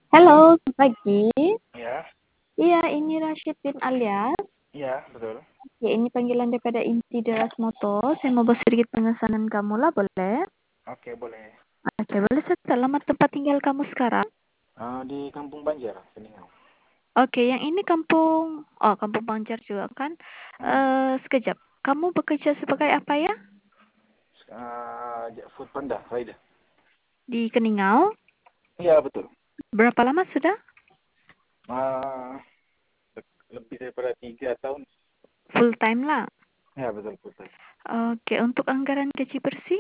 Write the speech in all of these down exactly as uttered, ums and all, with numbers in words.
Halo, selamat pagi. Iya, Iya, ini Rashid bin Alias. iya betul. Ya, ini panggilan daripada inti Deras Moto. Saya mau buat sedikit pengesanan kamu lah, boleh? Oke, boleh. Oke, boleh saya tahu alamat tempat tinggal kamu sekarang? Eh, di Kampung Banjar, Seningau. Oke, yang ini kampung, oh kampung Banjar juga kan? Hmm. Eh, sekejap. Kamu bekerja sebagai apa ya? Eh, ja- Food Panda, Raida. Di Keningau? Iya betul. Berapa lama sudah? Eh, le- Lebih daripada tiga tahun. Full time lah. Ya betul full time. Oke, untuk anggaran gaji bersih?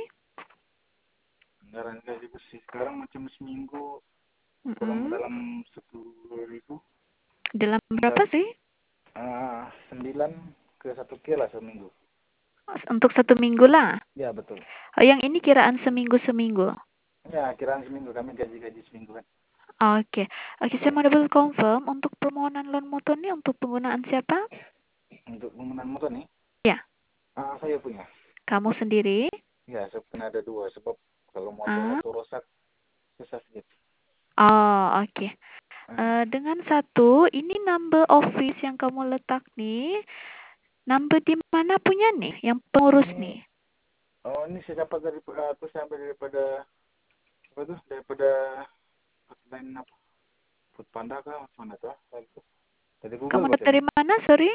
Anggaran gaji bersih sekarang macam seminggu kurang Mm-mm. dalam sepuluh ribu. Dalam Tinggal berapa sih? eh, sembilan ke satu kilo seminggu. Untuk satu minggu lah. Ya betul. Oh, yang ini kiraan seminggu-seminggu. Ya kiraan seminggu kami gaji-gaji seminggu kan. Oke, oke saya mau double confirm untuk permohonan loan motor ini untuk penggunaan siapa? Untuk penggunaan motor nih, Ya, ah, saya punya. kamu sendiri. Ya sebenarnya ada dua sebab kalau motor Ah, satu rusak susah sedikit. oh oke. Ah. Eh, dengan satu, ini number office yang kamu letak nih, number di mana punya nih, yang pengurus Ini nih. oh ini saya dapat dari aku sampai daripada apa tuh daripada hotline apa Food Panda kah mana tuh ah, itu dari Google Kamu dapat bacanya dari mana, sorry?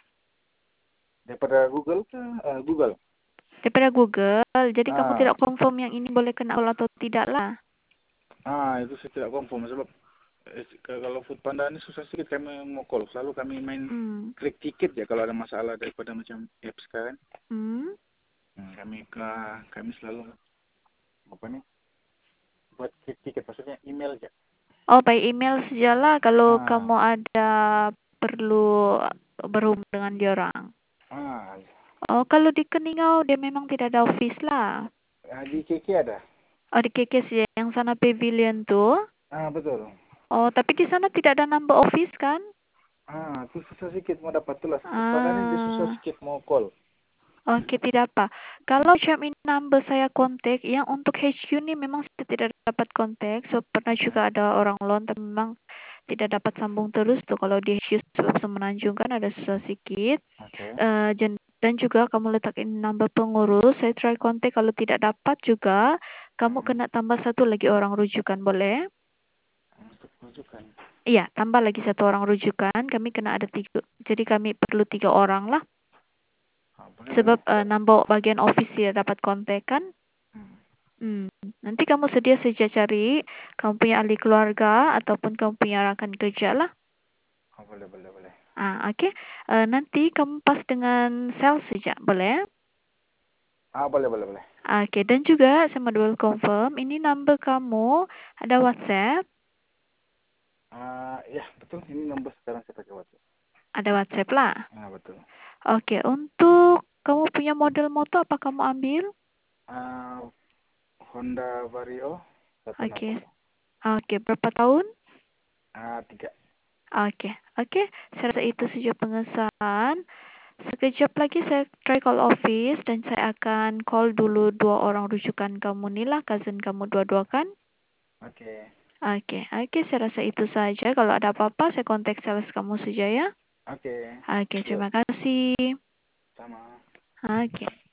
daripada Google ke eh, Google Daripada Google. Jadi kamu ah tidak confirm yang ini boleh kena all atau tidak lah. ah itu saya tidak confirm sebab eh, kalau Food Panda ini susah sedikit kami mau call selalu kami main Hmm. klik tiket ya kalau ada masalah daripada macam apps kan Hmm. hmm, kami ke kami selalu apa nih buat klik tiket maksudnya email aja Oh, by email sajalah kalau ah kamu ada perlu berhubung dengan diorang. ah Oh, kalau di Keningau dia memang tidak ada office lah. ah, di K K ada Oh, di K K S ya, yang sana pavilion tuh. ah betul. Oh, tapi di sana tidak ada number office kan? Ah, itu susah sedikit mau dapat tulas. Padahal ini dia susah Ah, sedikit mau call. oke tidak apa. Hmm. Kalau jam ini number saya kontak, yang untuk H Q ini memang saya tidak dapat kontak. So pernah Oke, juga ada orang loan, tapi memang tidak dapat sambung terus tuh kalau di H Q sebab Semenanjung kan ada susah sedikit. oke, Eh, jen- dan juga kamu letakin number pengurus, saya try kontak kalau tidak dapat juga, kamu hmm. kena tambah satu lagi orang rujukan, boleh? Untuk rujukan. Iya, tambah lagi satu orang rujukan, kami kena ada tiga, jadi kami perlu tiga orang lah, Ah, boleh boleh. sebab eh, number bagian office tidak dapat kontak kan. Hmm. Hmm. Nanti kamu sedia saja cari, kamu punya ahli keluarga, ataupun kamu punya rakan kerja lah. Ah, boleh boleh boleh. Ah, oke. Okay. Eh, nanti kamu pas dengan sales saja, boleh? Ah, boleh boleh boleh. Oke, dan juga saya mau double confirm, ini number kamu ada WhatsApp, Ah, ya betul. Ini nomor sekarang saya pakai WhatsApp. ada WhatsApp lah. Ah, betul. Oke, untuk kamu punya model motor apa kamu ambil? Ah, Honda Vario satu enam Oke, nol. oke, berapa tahun? Ah, tiga. Oke, oke, saya rasa itu saja pengesahan. Sekejap lagi saya try call office dan saya akan call dulu dua orang rujukan kamu nih lah, cousin kamu dua-dua kan? Oke. Oke, oke, saya rasa itu saja. Kalau ada apa-apa, saya kontak sales kamu saja ya. Oke. Oke, Yuk, terima kasih. sama. Oke.